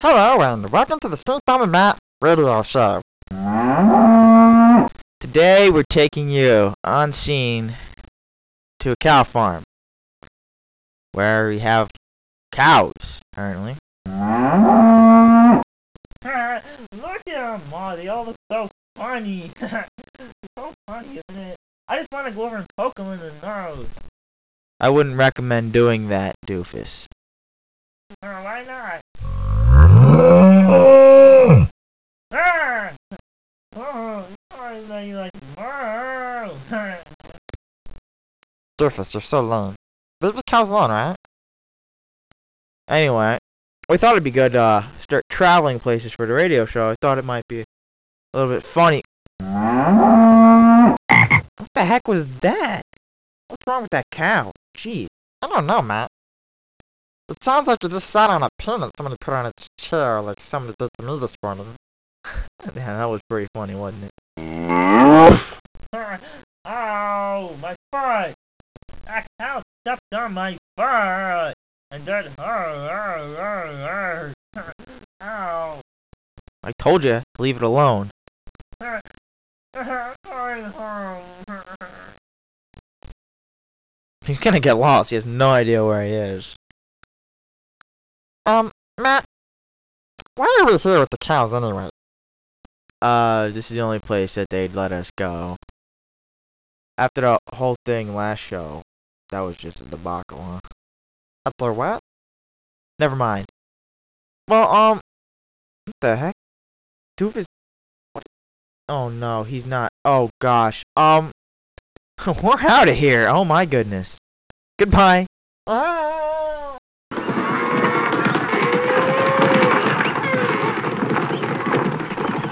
Hello and welcome to the Stink Bomb and Matt radio show. Today we're taking you on scene to a cow farm where we have cows, apparently. Look at them, Ma. They all look so funny. So funny, isn't it? I just want to go over and poke them in the nose. I wouldn't recommend doing that, doofus. Why not? You like Doofus, you're so lame. Leave the cows alone, right? Anyway, we thought it'd be good to start traveling places for the radio show. I thought it might be a little bit funny. What the heck was that? What's wrong with that cow? Jeez. I don't know, Matt. It sounds like it just sat on a pin that somebody put on its chair like somebody did to me this morning. Yeah, that was pretty funny, wasn't it? Ow, my foot! That cow stepped on my foot! And then, ow! I told you, leave it alone. He's gonna get lost. He has no idea where he is. Matt, why are we here with the cows anyway? This is the only place that they'd let us go. After the whole thing last show, that was just a debacle, huh? After what? Never mind. Well, what the heck? Doofus. What? Oh no, he's not. Oh gosh. We're out of here. Oh my goodness. Goodbye.